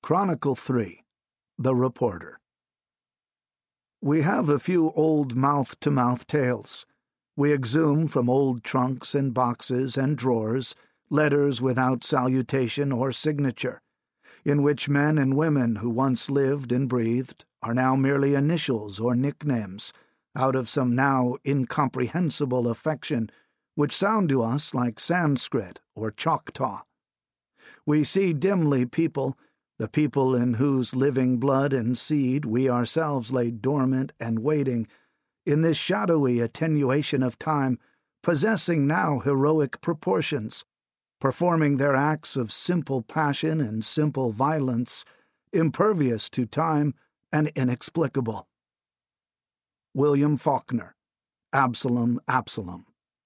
Chronicle 3. The Reporter. We have a few old mouth-to-mouth tales. We exhume from old trunks and boxes and drawers letters without salutation or signature, in which men and women who once lived and breathed are now merely initials or nicknames, out of some now incomprehensible affection which sound to us like Sanskrit or Choctaw. We see dimly people, the people in whose living blood and seed we ourselves lay dormant and waiting, in this shadowy attenuation of time, possessing now heroic proportions, performing their acts of simple passion and simple violence, impervious to time and inexplicable. William Faulkner, Absalom, Absalom.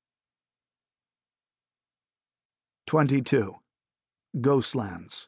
22. Ghostlands.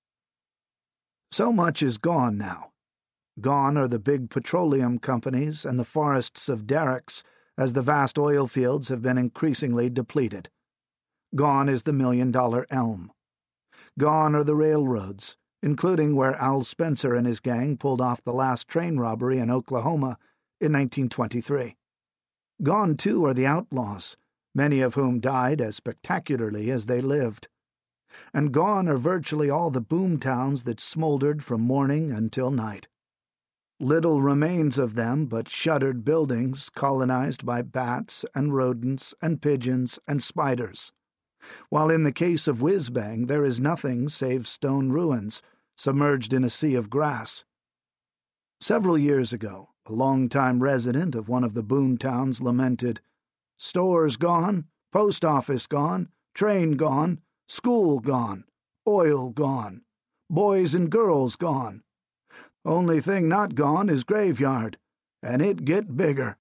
So much is gone now. Gone are the big petroleum companies and the forests of derricks, as the vast oil fields have been increasingly depleted. Gone is the million-dollar elm. Gone are the railroads, including where Al Spencer and his gang pulled off the last train robbery in Oklahoma in 1923. Gone, too, are the outlaws, many of whom died as spectacularly as they lived. And gone are virtually all the boom towns that smoldered from morning until night. Little remains of them but shuttered buildings colonized by bats and rodents and pigeons and spiders, while in the case of Whizbang there is nothing save stone ruins submerged in a sea of grass. Several years ago, a long-time resident of one of the boom towns lamented, "Stores gone, post office gone, train gone, school gone, oil gone, boys and girls gone. Only thing not gone is graveyard, and it get bigger."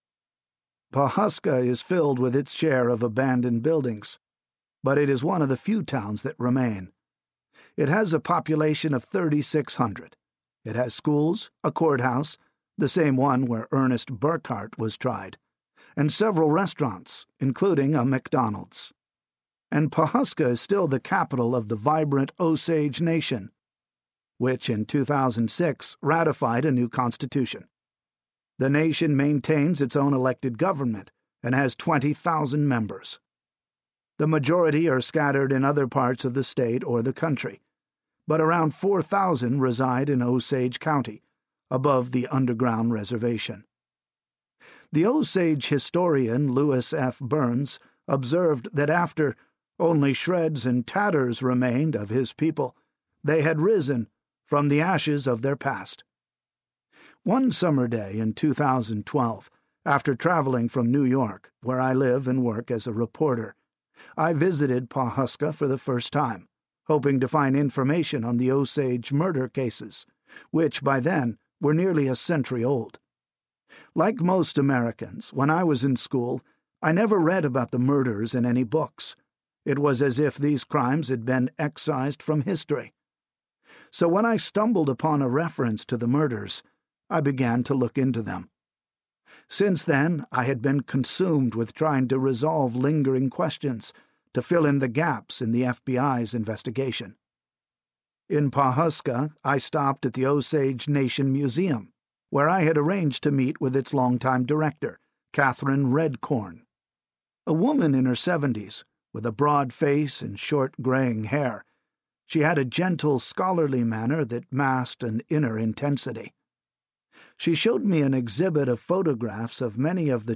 Pawhuska is filled with its share of abandoned buildings, but it is one of the few towns that remain. It has a population of 3,600. It has schools, a courthouse, the same one where Ernest Burkhart was tried, and several restaurants, including a McDonald's. And Pawhuska is still the capital of the vibrant Osage Nation, which in 2006 ratified a new constitution. The nation maintains its own elected government and has 20,000 members. The majority are scattered in other parts of the state or the country, but around 4,000 reside in Osage County, above the underground reservation. The Osage historian Lewis F. Burns observed that after only shreds and tatters remained of his people, they had risen from the ashes of their past. One summer day in 2012, after traveling from New York, where I live and work as a reporter, I visited Pawhuska for the first time, hoping to find information on the Osage murder cases, which by then were nearly a century old. Like most Americans, when I was in school, I never read about the murders in any books. It was as if these crimes had been excised from history. So when I stumbled upon a reference to the murders, I began to look into them. Since then, I had been consumed with trying to resolve lingering questions, to fill in the gaps in the FBI's investigation. In Pawhuska, I stopped at the Osage Nation Museum, where I had arranged to meet with its longtime director, Catherine Redcorn. A woman in her 70s, with a broad face and short graying hair, she had a gentle, scholarly manner that masked an inner intensity. She showed me an exhibit of photographs of many of the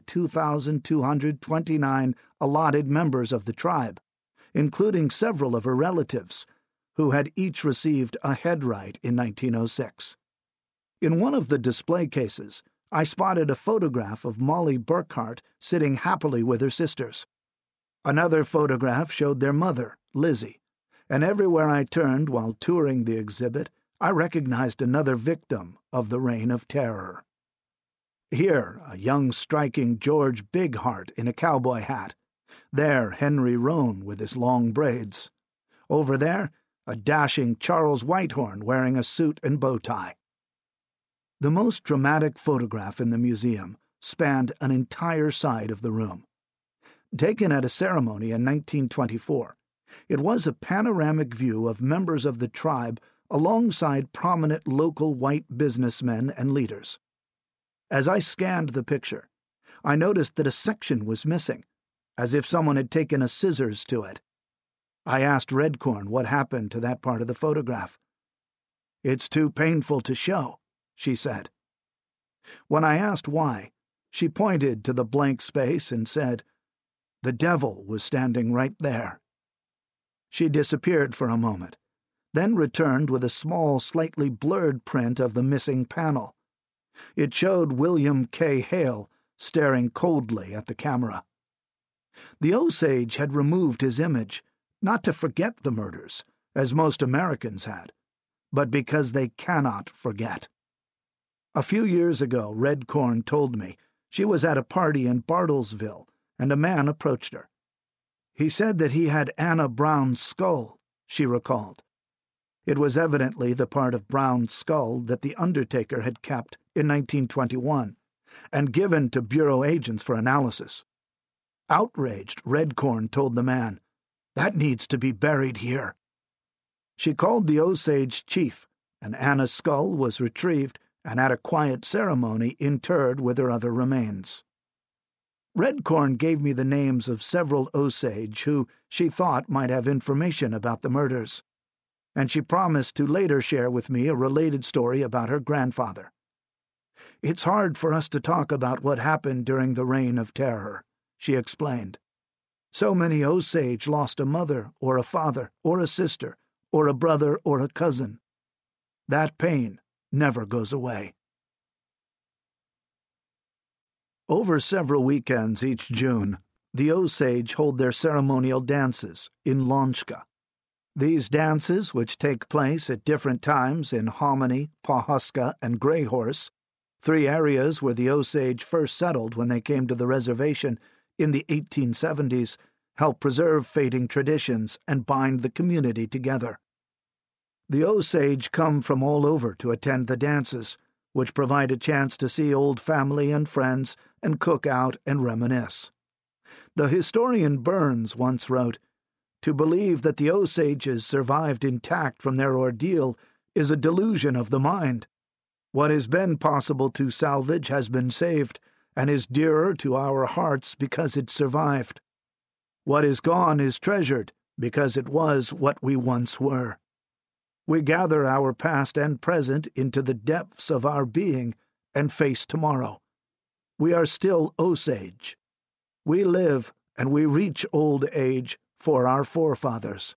2,229 allotted members of the tribe, including several of her relatives, who had each received a headright in 1906. In one of the display cases, I spotted a photograph of Molly Burkhart sitting happily with her sisters. Another photograph showed their mother, Lizzie, and everywhere I turned while touring the exhibit, I recognized another victim of the Reign of Terror. Here, a young striking George Bigheart in a cowboy hat. There, Henry Roan with his long braids. Over there, a dashing Charles Whitehorn wearing a suit and bow tie. The most dramatic photograph in the museum spanned an entire side of the room. Taken at a ceremony in 1924, it was a panoramic view of members of the tribe alongside prominent local white businessmen and leaders. As I scanned the picture, I noticed that a section was missing, as if someone had taken a scissors to it. I asked Redcorn what happened to that part of the photograph. "It's too painful to show," she said. When I asked why, she pointed to the blank space and said, "The devil was standing right there." She disappeared for a moment, then returned with a small, slightly blurred print of the missing panel. It showed William K. Hale staring coldly at the camera. The Osage had removed his image, not to forget the murders, as most Americans had, but because they cannot forget. A few years ago, Redcorn told me she was at a party in Bartlesville, and a man approached her. He said that he had Anna Brown's skull, she recalled. It was evidently the part of Brown's skull that the undertaker had kept in 1921 and given to Bureau agents for analysis. Outraged, Redcorn told the man, "That needs to be buried here." She called the Osage chief, and Anna's skull was retrieved and at a quiet ceremony interred with her other remains. Redcorn gave me the names of several Osage who she thought might have information about the murders, and she promised to later share with me a related story about her grandfather. "It's hard for us to talk about what happened during the Reign of Terror," she explained. "So many Osage lost a mother or a father or a sister or a brother or a cousin. That pain never goes away." Over several weekends each June, the Osage hold their ceremonial dances in Lonchka. These dances, which take place at different times in Hominy, Pawhuska, and Greyhorse, 3 areas where the Osage first settled when they came to the reservation in the 1870s, help preserve fading traditions and bind the community together. The Osage come from all over to attend the dances, which provide a chance to see old family and friends and cook out and reminisce. The historian Burns once wrote, "To believe that the Osages survived intact from their ordeal is a delusion of the mind. What has been possible to salvage has been saved, and is dearer to our hearts because it survived. What is gone is treasured, because it was what we once were. We gather our past and present into the depths of our being and face tomorrow. We are still Osage. We live and we reach old age for our forefathers."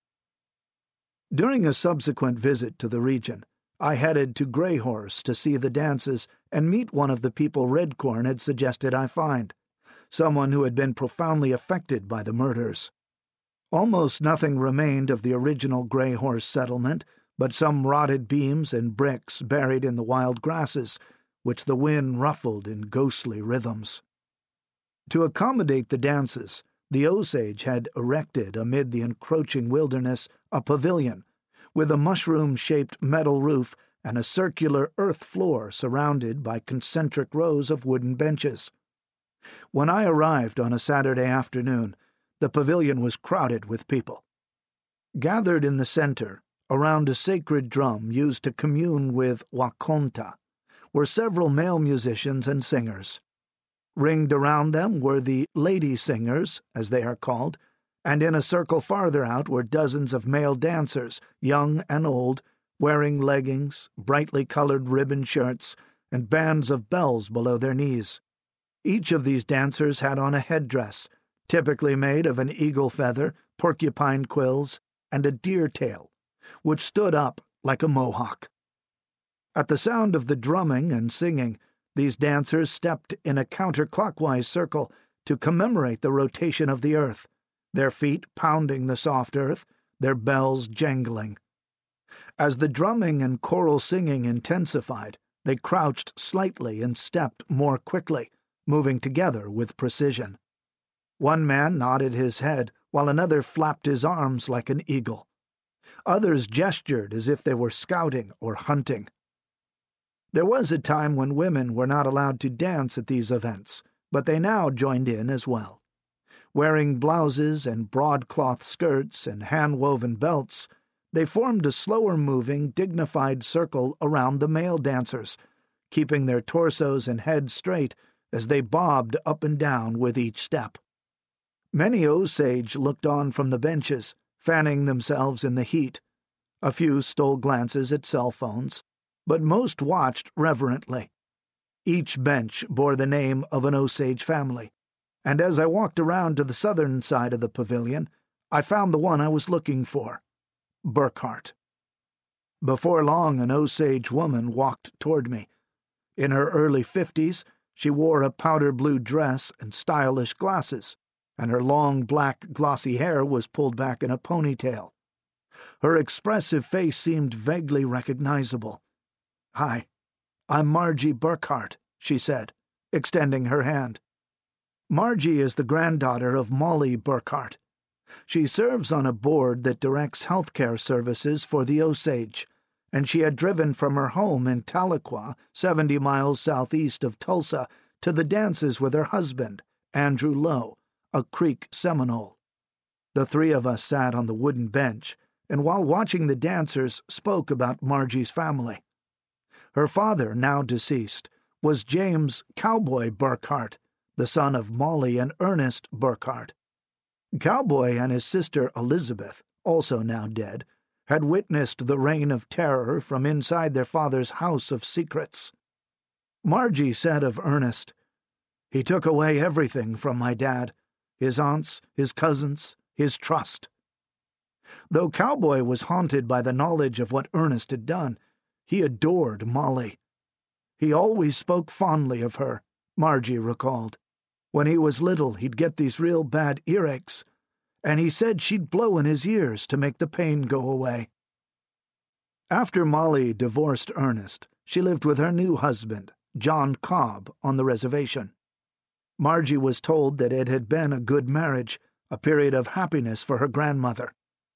During a subsequent visit to the region, I headed to Greyhorse to see the dances and meet one of the people Redcorn had suggested I find, someone who had been profoundly affected by the murders. Almost nothing remained of the original Greyhorse settlement, but some rotted beams and bricks buried in the wild grasses, which the wind ruffled in ghostly rhythms. To accommodate the dances, the Osage had erected amid the encroaching wilderness a pavilion, with a mushroom-shaped metal roof and a circular earth floor surrounded by concentric rows of wooden benches. When I arrived on a Saturday afternoon, the pavilion was crowded with people. Gathered in the center, around a sacred drum used to commune with Wakonta, were several male musicians and singers. Ringed around them were the lady singers, as they are called, and in a circle farther out were dozens of male dancers, young and old, wearing leggings, brightly colored ribbon shirts, and bands of bells below their knees. Each of these dancers had on a headdress, typically made of an eagle feather, porcupine quills, and a deer tail, which stood up like a mohawk. At the sound of the drumming and singing, these dancers stepped in a counterclockwise circle to commemorate the rotation of the earth, their feet pounding the soft earth, their bells jangling. As the drumming and choral singing intensified, they crouched slightly and stepped more quickly, moving together with precision. One man nodded his head, while another flapped his arms like an eagle. Others gestured as if they were scouting or hunting. There was a time when women were not allowed to dance at these events, but they now joined in as well. Wearing blouses and broadcloth skirts and hand-woven belts, they formed a slower-moving, dignified circle around the male dancers, keeping their torsos and heads straight as they bobbed up and down with each step. Many Osage looked on from the benches, fanning themselves in the heat. A few stole glances at cell phones, but most watched reverently. Each bench bore the name of an Osage family, and as I walked around to the southern side of the pavilion, I found the one I was looking for, Burkhart. Before long, an Osage woman walked toward me. In her early 50s, she wore a powder-blue dress and stylish glasses, and her long black glossy hair was pulled back in a ponytail. Her expressive face seemed vaguely recognizable. "Hi, I'm Margie Burkhart," she said, extending her hand. Margie is the granddaughter of Molly Burkhart. She serves on a board that directs healthcare services for the Osage, and she had driven from her home in Tahlequah, 70 miles southeast of Tulsa, to the dances with her husband, Andrew Lowe, a Creek Seminole. The three of us sat on the wooden bench, and while watching the dancers, spoke about Margie's family. Her father, now deceased, was James Cowboy Burkhart, the son of Molly and Ernest Burkhart. Cowboy and his sister Elizabeth, also now dead, had witnessed the reign of terror from inside their father's house of secrets. Margie said of Ernest, "He took away everything from my dad, his aunts, his cousins, his trust." Though Cowboy was haunted by the knowledge of what Ernest had done, he adored Molly. He always spoke fondly of her, Margie recalled. When he was little, he'd get these real bad earaches, and he said she'd blow in his ears to make the pain go away. After Molly divorced Ernest, she lived with her new husband, John Cobb, on the reservation. Margie was told that it had been a good marriage, a period of happiness for her grandmother.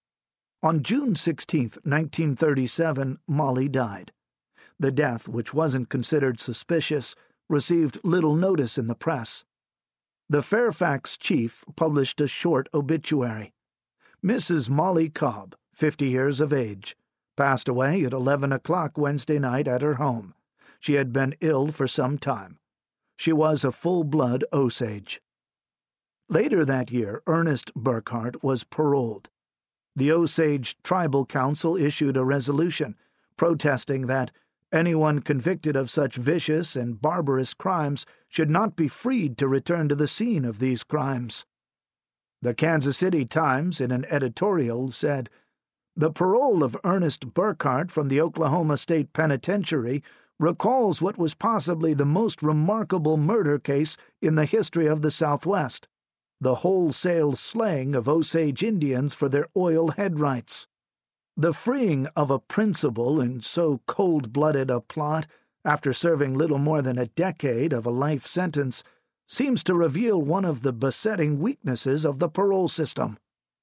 On June 16, 1937, Molly died. The death, which wasn't considered suspicious, received little notice in the press. The Fairfax Chief published a short obituary. Mrs. Molly Cobb, 50 years of age, passed away at 11 o'clock Wednesday night at her home. She had been ill for some time. She was a full-blood Osage. Later that year, Ernest Burkhart was paroled. The Osage Tribal Council issued a resolution protesting that anyone convicted of such vicious and barbarous crimes should not be freed to return to the scene of these crimes. The Kansas City Times, in an editorial, said, "The parole of Ernest Burkhart from the Oklahoma State Penitentiary recalls what was possibly the most remarkable murder case in the history of the Southwest, the wholesale slaying of Osage Indians for their oil head rights. The freeing of a principal in so cold-blooded a plot, after serving little more than a decade of a life sentence, seems to reveal one of the besetting weaknesses of the parole system."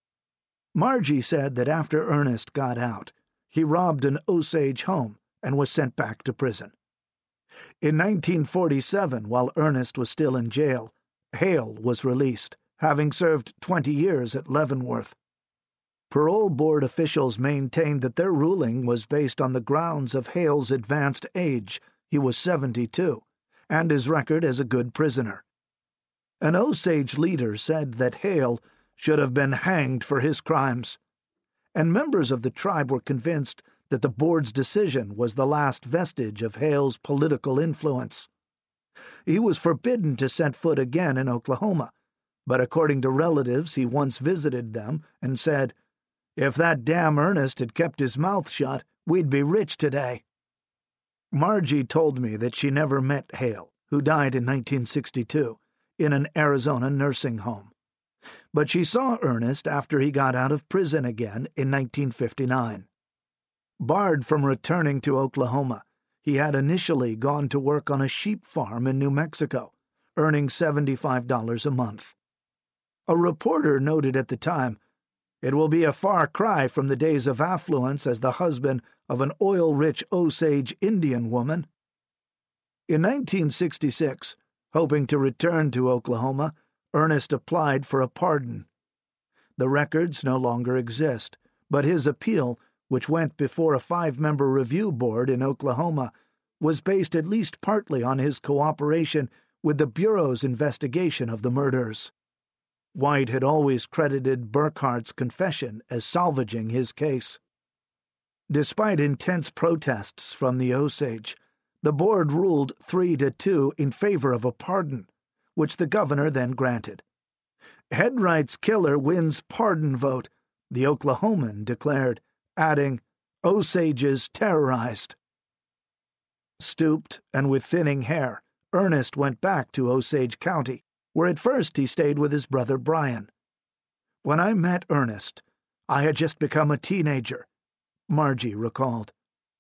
Margie said that after Ernest got out, he robbed an Osage home and was sent back to prison. In 1947, while Ernest was still in jail, Hale was released, having served 20 years at Leavenworth. Parole board officials maintained that their ruling was based on the grounds of Hale's advanced age — he was 72, and his record as a good prisoner. An Osage leader said that Hale should have been hanged for his crimes, and members of the tribe were convinced that the board's decision was the last vestige of Hale's political influence. He was forbidden to set foot again in Oklahoma, but according to relatives he once visited them and said, "If that damn Ernest had kept his mouth shut, we'd be rich today." Margie told me that she never met Hale, who died in 1962, in an Arizona nursing home. But she saw Ernest after he got out of prison again in 1959. Barred from returning to Oklahoma, he had initially gone to work on a sheep farm in New Mexico, earning $75 a month. A reporter noted at the time, "It will be a far cry from the days of affluence as the husband of an oil-rich Osage Indian woman." In 1966, hoping to return to Oklahoma, Ernest applied for a pardon. The records no longer exist, but his appeal which went before a 5-member review board in Oklahoma, was based at least partly on his cooperation with the Bureau's investigation of the murders. White had always credited Burkhart's confession as salvaging his case. Despite intense protests from the Osage, the board ruled 3-2 in favor of a pardon, which the governor then granted. Headright's killer wins pardon vote, the Oklahoman declared, adding, Osages terrorized. Stooped and with thinning hair, Ernest went back to Osage County, where at first he stayed with his brother Brian. When I met Ernest, I had just become a teenager, Margie recalled.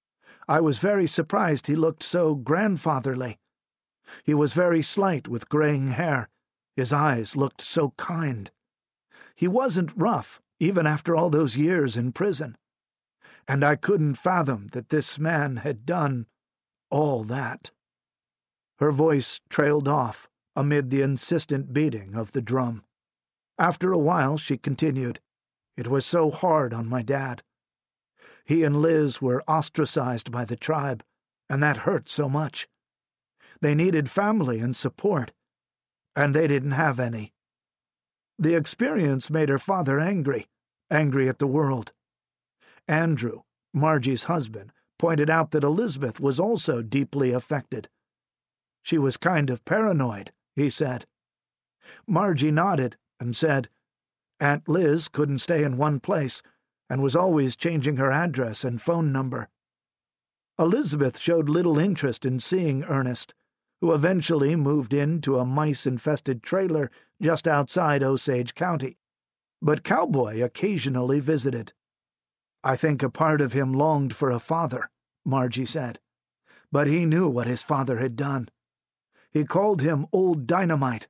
I was very surprised he looked so grandfatherly. He was very slight with graying hair. His eyes looked so kind. He wasn't rough, even after all those years in prison. And I couldn't fathom that this man had done all that. Her voice trailed off amid the insistent beating of the drum. After a while, she continued, It was so hard on my dad. He and Liz were ostracized by the tribe, and that hurt so much. They needed family and support, and they didn't have any. The experience made her father angry at the world. Andrew, Margie's husband, pointed out that Elizabeth was also deeply affected. She was kind of paranoid, he said. Margie nodded and said, Aunt Liz couldn't stay in one place and was always changing her address and phone number. Elizabeth showed little interest in seeing Ernest, who eventually moved into a mice-infested trailer just outside Osage County, but Cowboy occasionally visited. I think a part of him longed for a father, Margie said, but he knew what his father had done. He called him Old Dynamite.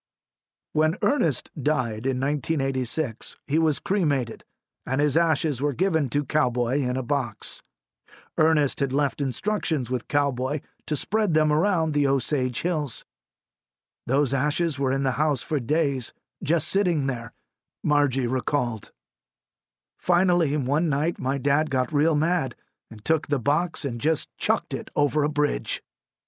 When Ernest died in 1986, he was cremated, and his ashes were given to Cowboy in a box. Ernest had left instructions with Cowboy to spread them around the Osage Hills. Those ashes were in the house for days, just sitting there, Margie recalled. Finally, one night my dad got real mad and took the box and just chucked it over a bridge.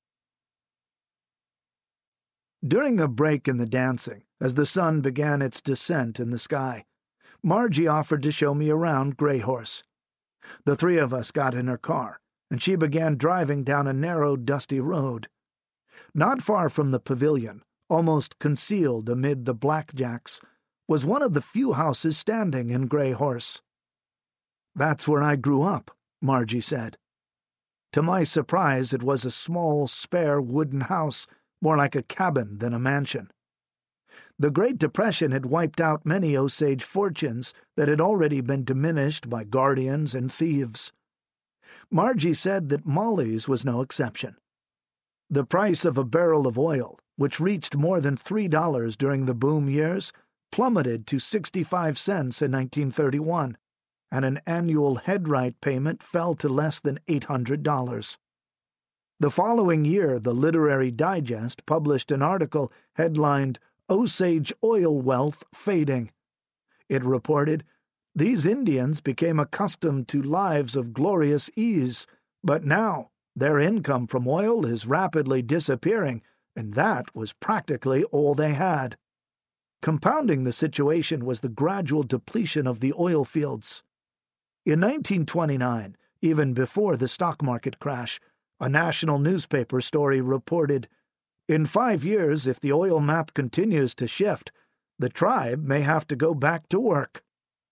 During a break in the dancing, as the sun began its descent in the sky, Margie offered to show me around Greyhorse. The three of us got in her car, and she began driving down a narrow, dusty road. Not far from the pavilion, almost concealed amid the blackjacks, was one of the few houses standing in Greyhorse. That's where I grew up, Margie said. To my surprise, it was a small, spare wooden house, more like a cabin than a mansion. The Great Depression had wiped out many Osage fortunes that had already been diminished by guardians and thieves. Margie said that Molly's was no exception. The price of a barrel of oil, which reached more than $3 during the boom years, plummeted to 65 cents in 1931, and an annual headright payment fell to less than $800. The following year, the Literary Digest published an article headlined, Osage Oil Wealth Fading. It reported, These Indians became accustomed to lives of glorious ease, but now their income from oil is rapidly disappearing, and that was practically all they had. Compounding the situation was the gradual depletion of the oil fields. In 1929, even before the stock market crash, a national newspaper story reported, In 5 years, if the oil map continues to shift, the tribe may have to go back to work.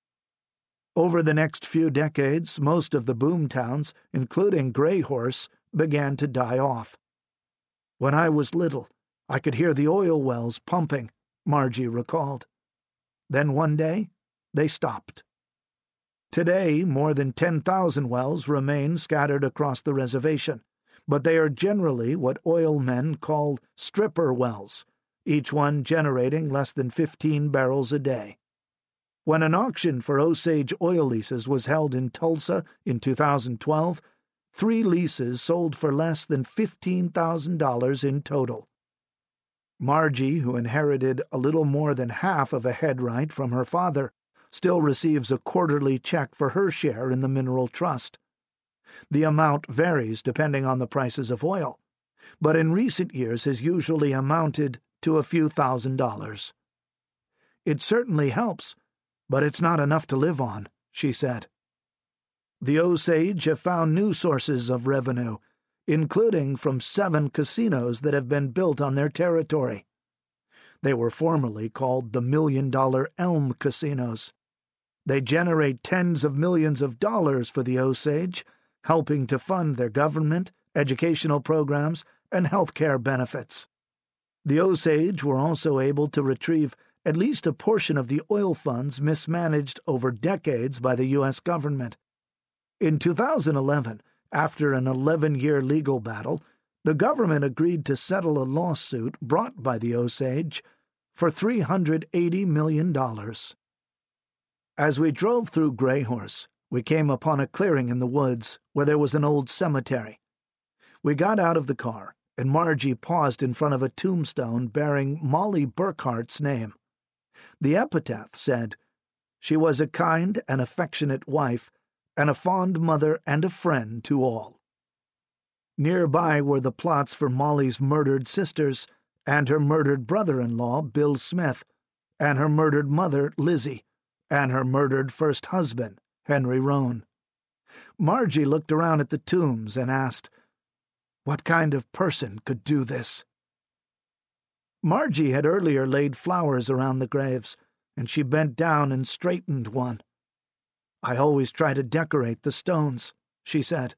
Over the next few decades, most of the boom towns, including Greyhorse, began to die off. When I was little, I could hear the oil wells pumping, Margie recalled. Then one day, they stopped. Today, more than 10,000 wells remain scattered across the reservation, but they are generally what oil men call stripper wells, each one generating less than 15 barrels a day. When an auction for Osage oil leases was held in Tulsa in 2012, 3 leases sold for less than $15,000 in total. Margie, who inherited a little more than half of a headright from her father, still receives a quarterly check for her share in the mineral trust. The amount varies depending on the prices of oil, but in recent years has usually amounted to a few $1,000s. It certainly helps, but it's not enough to live on, she said. The Osage have found new sources of revenue, including from 7 casinos that have been built on their territory. They were formerly called the $1 Million Elm Casinos. They generate tens of millions of dollars for the Osage, helping to fund their government, educational programs, and health care benefits. The Osage were also able to retrieve at least a portion of the oil funds mismanaged over decades by the U.S. government. In 2011, after an 11-year legal battle, the government agreed to settle a lawsuit brought by the Osage for $380 million. As we drove through Greyhorse, we came upon a clearing in the woods where there was an old cemetery. We got out of the car, and Margie paused in front of a tombstone bearing Molly Burkhart's name. The epitaph said, "She was a kind and affectionate wife, and a fond mother and a friend to all." Nearby were the plots for Molly's murdered sisters and her murdered brother-in-law, Bill Smith, and her murdered mother, Lizzie, and her murdered first husband, Henry Roan. Margie looked around at the tombs and asked, "What kind of person could do this?" Margie had earlier laid flowers around the graves, and she bent down and straightened one. "I always try to decorate the stones," she said.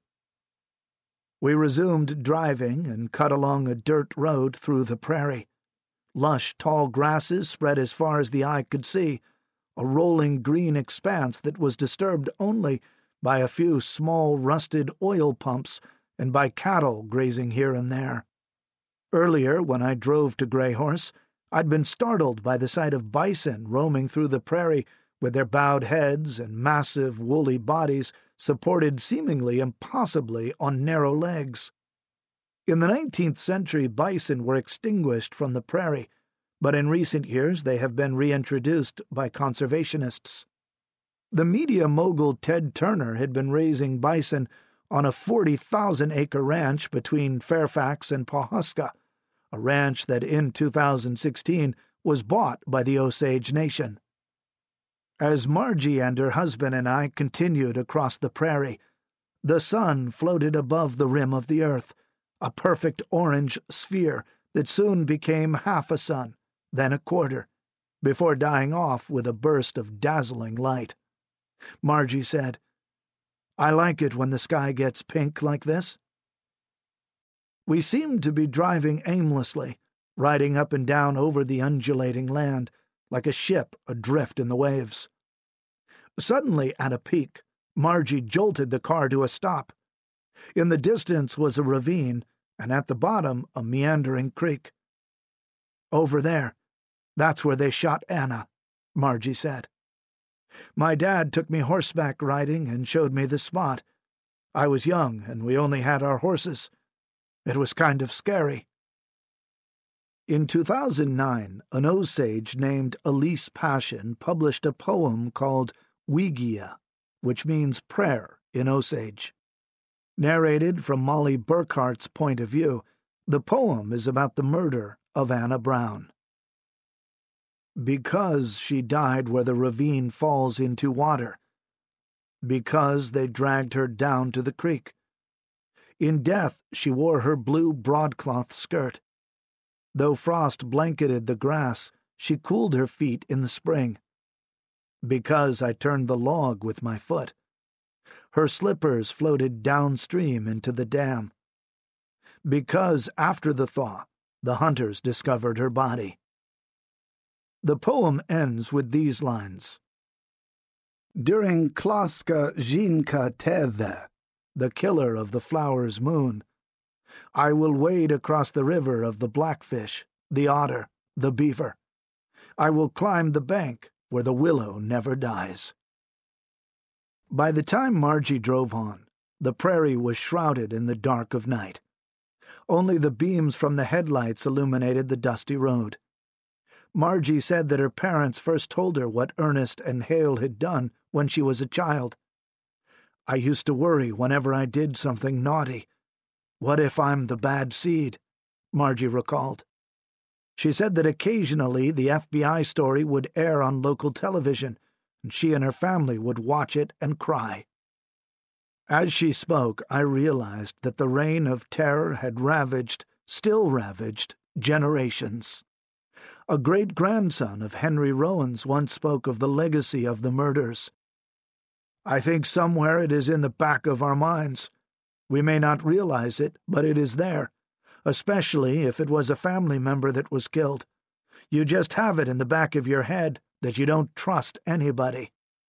We resumed driving and cut along a dirt road through the prairie. Lush, tall grasses spread as far as the eye could see, a rolling green expanse that was disturbed only by a few small rusted oil pumps and by cattle grazing here and there. Earlier, when I drove to Greyhorse, I'd been startled by the sight of bison roaming through the prairie with their bowed heads and massive woolly bodies supported seemingly impossibly on narrow legs. In the 19th century, bison were extinguished from the prairie, but in recent years they have been reintroduced by conservationists. The media mogul Ted Turner had been raising bison on a 40,000-acre ranch between Fairfax and Pawhuska, a ranch that in 2016 was bought by the Osage Nation. As Margie and her husband and I continued across the prairie, the sun floated above the rim of the earth, a perfect orange sphere that soon became half a sun, then a quarter, before dying off with a burst of dazzling light. Margie said, "I like it when the sky gets pink like this." We seemed to be driving aimlessly, riding up and down over the undulating land, like a ship adrift in the waves. Suddenly, at a peak, Margie jolted the car to a stop. In the distance was a ravine, and at the bottom a meandering creek. "Over there, that's where they shot Anna," Margie said. "My dad took me horseback riding and showed me the spot. I was young, and we only had our horses. It was kind of scary." In 2009, an Osage named Elise Passion published a poem called Wigia, which means prayer in Osage. Narrated from Molly Burkhart's point of view, the poem is about the murder of Anna Brown. Because she died where the ravine falls into water. Because they dragged her down to the creek. In death she wore her blue broadcloth skirt. Though frost blanketed the grass, she cooled her feet in the spring. Because I turned the log with my foot. Her slippers floated downstream into the dam. Because after the thaw, the hunters discovered her body. The poem ends with these lines. During Klaska Jinka Teve, the killer of the flower's moon, I will wade across the river of the blackfish, the otter, the beaver. I will climb the bank where the willow never dies. By the time Margie drove on, the prairie was shrouded in the dark of night. Only the beams from the headlights illuminated the dusty road. Margie said that her parents first told her what Ernest and Hale had done when she was a child. "I used to worry whenever I did something naughty. What if I'm the bad seed?" Margie recalled. She said that occasionally the FBI story would air on local television, and she and her family would watch it and cry. As she spoke, I realized that the reign of terror had still ravaged, generations. A great-grandson of Henry Rowan's once spoke of the legacy of the murders. "I think somewhere it is in the back of our minds. We may not realize it, but it is there, especially if it was a family member that was killed. You just have it in the back of your head that you don't trust anybody."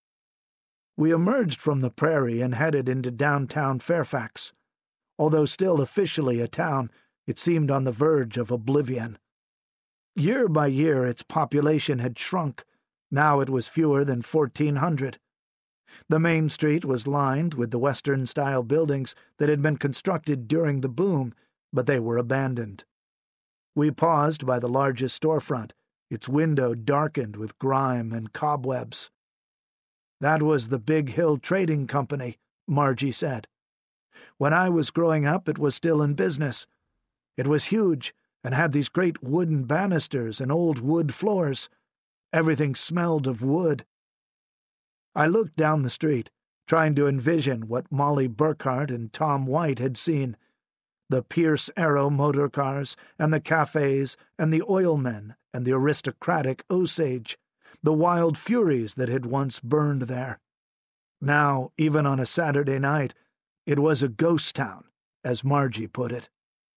We emerged from the prairie and headed into downtown Fairfax. Although still officially a town, it seemed on the verge of oblivion. Year by year its population had shrunk. Now it was fewer than 1,400. The main street was lined with the Western-style buildings that had been constructed during the boom, but they were abandoned. We paused by the largest storefront, its window darkened with grime and cobwebs. "That was the Big Hill Trading Company," Margie said. "When I was growing up, it was still in business. It was huge and had these great wooden banisters and old wood floors. Everything smelled of wood." I looked down the street, trying to envision what Molly Burkhart and Tom White had seen: the Pierce Arrow motor cars, and the cafes, and the oilmen, and the aristocratic Osage, the wild furies that had once burned there. Now, even on a Saturday night, it was a ghost town, as Margie put it.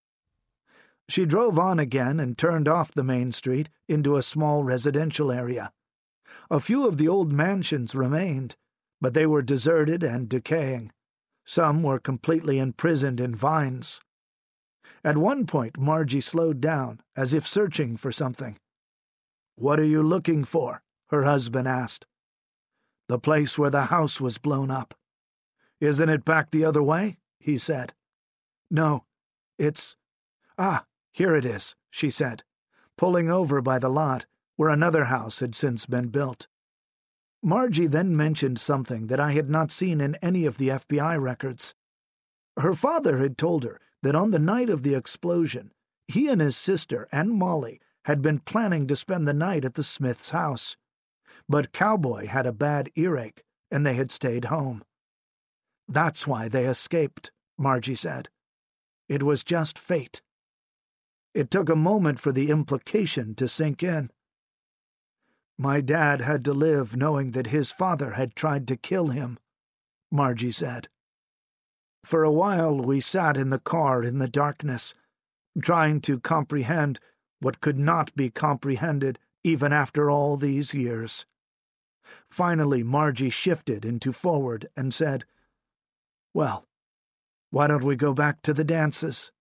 She drove on again and turned off the main street into a small residential area. A few of the old mansions remained, but they were deserted and decaying. Some were completely imprisoned in vines. At one point Margie slowed down, as if searching for something. "What are you looking for?" her husband asked. "The place where the house was blown up." "Isn't it back the other way?" he said. "No, it's— Ah, here it is," she said, pulling over by the lot, where another house had since been built. Margie then mentioned something that I had not seen in any of the FBI records. Her father had told her that on the night of the explosion, he and his sister and Molly had been planning to spend the night at the Smiths' house. But Cowboy had a bad earache, and they had stayed home. "That's why they escaped," Margie said. "It was just fate." It took a moment for the implication to sink in. "My dad had to live knowing that his father had tried to kill him," Margie said. For a while we sat in the car in the darkness, trying to comprehend what could not be comprehended even after all these years. Finally Margie shifted into forward and said, "Well, why don't we go back to the dances?"